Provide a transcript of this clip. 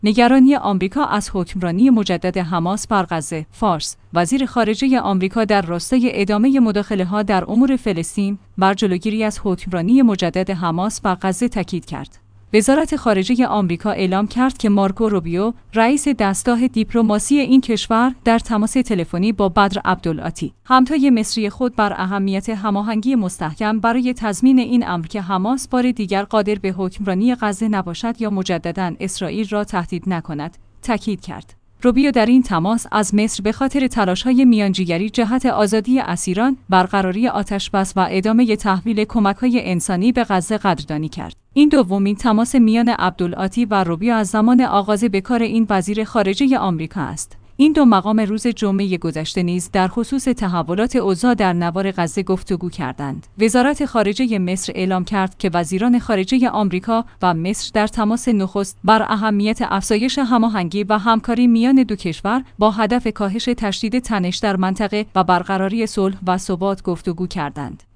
نگرانی آمریکا از حکمرانی مجدد حماس بر غزه. فارس: وزیر خارجه آمریکا در راستای ادامه مداخله‌ها در امور فلسطین بر جلوگیری از حکمرانی مجدد حماس بر غزه تاکید کرد. وزارت خارجه آمریکا اعلام کرد که مارکو روبیو، رئیس دستگاه دیپلماسی این کشور، در تماس تلفنی با بدر عبدالعاطی، همتای مصری خود، بر اهمیت هماهنگی مستحکم برای تضمین این امر که حماس بار دیگر قادر به حکمرانی غزه نباشد یا مجدداً اسرائیل را تهدید نکند، تاکید کرد. روبیو در این تماس از مصر به خاطر تلاش‌های میانجیگری جهت آزادی اسیران، برقراری آتش‌بس و ادامه تحویل کمک‌های انسانی به غزه قدردانی کرد. این دومین تماس میان عبدالعاطی و روبیو از زمان آغاز به کار این وزیر خارجه آمریکا است. این دو مقام روز جمعه گذشته نیز در خصوص تحولات اوضاع در نوار غزه گفتگو کردند. وزارت خارجه مصر اعلام کرد که وزیران خارجه آمریکا و مصر در تماس نخست بر اهمیت افزایش هماهنگی و همکاری میان دو کشور با هدف کاهش تشدید تنش در منطقه و برقراری صلح و ثبات گفتگو کردند.